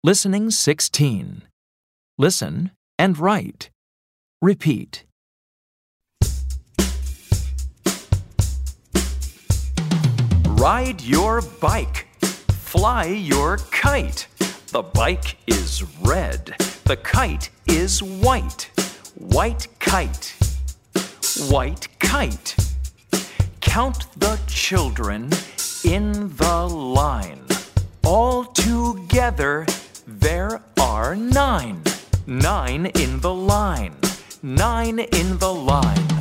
Listening 16. Listen and write. Repeat. Ride your bike. Fly your kite. The bike is red. The kite is white. White kite. White kite. Count the children in the line. All together there are 9. 9 in the line. 9 in the line.